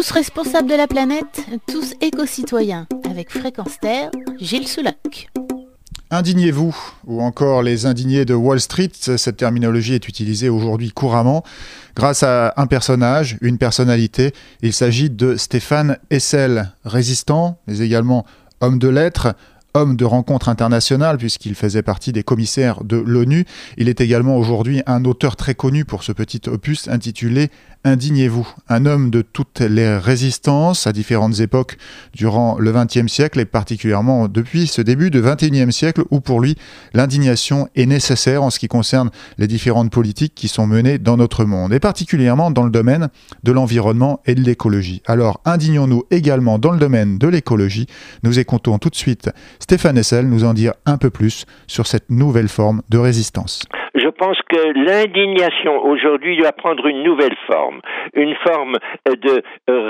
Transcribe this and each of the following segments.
Tous responsables de la planète, tous éco-citoyens. Avec Fréquence Terre, Gilles Soulac. Indignez-vous, ou encore les indignés de Wall Street, cette terminologie est utilisée aujourd'hui couramment grâce à un personnage, une personnalité. Il s'agit de Stéphane Hessel, résistant, mais également homme de lettres, homme de rencontres internationales puisqu'il faisait partie des commissaires de l'ONU. Il est également aujourd'hui un auteur très connu pour ce petit opus intitulé « Indignez-vous ». Un homme de toutes les résistances à différentes époques durant le XXe siècle et particulièrement depuis ce début du XXIe siècle où pour lui l'indignation est nécessaire en ce qui concerne les différentes politiques qui sont menées dans notre monde et particulièrement dans le domaine de l'environnement et de l'écologie. Alors indignons-nous également dans le domaine de l'écologie. Nous écoutons tout de suite Stéphane Hessel nous en dire un peu plus sur cette nouvelle forme de résistance. Je pense que l'indignation aujourd'hui doit prendre une nouvelle forme, une forme de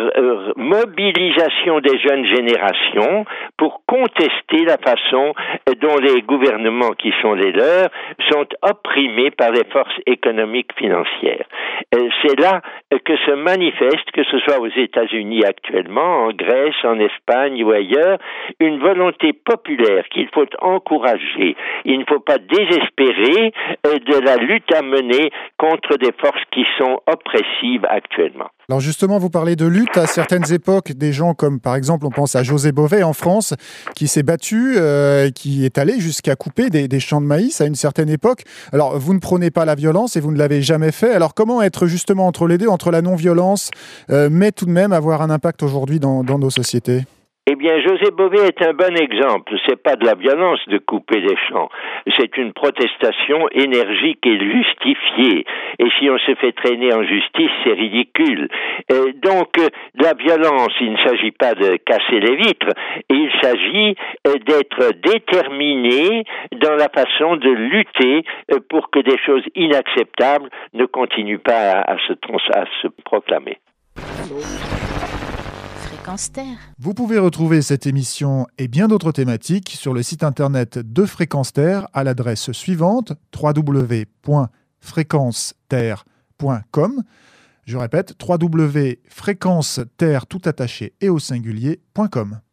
mobilisation des jeunes générations pour contester la façon dont les gouvernements qui sont les leurs sont opprimés par les forces économiques financières. C'est là que se manifeste, que ce soit aux États-Unis actuellement, en Grèce, en Espagne ou ailleurs, une volonté populaire qu'il faut encourager. Il ne faut pas désespérer de la lutte à mener contre des forces qui sont oppressives actuellement. Alors justement, vous parlez de lutte à certaines époques, des gens comme par exemple, on pense à José Bové en France, qui s'est battu, qui est allé jusqu'à couper des champs de maïs à une certaine époque. Alors vous ne prônez pas la violence et vous ne l'avez jamais fait. Alors comment être justement entre les deux, entre la non-violence, mais tout de même avoir un impact aujourd'hui dans nos sociétés ? Eh bien, José Bové est un bon exemple. C'est pas de la violence de couper des champs. C'est une protestation énergique et justifiée. Et si on se fait traîner en justice, c'est ridicule. Donc, la violence, il ne s'agit pas de casser les vitres. Il s'agit d'être déterminé dans la façon de lutter pour que des choses inacceptables ne continuent pas à se proclamer. Vous pouvez retrouver cette émission et bien d'autres thématiques sur le site internet de Fréquence Terre à l'adresse suivante www.fréquenceterre.com. Je répète www.fréquenceterre tout attaché et au singulier.com.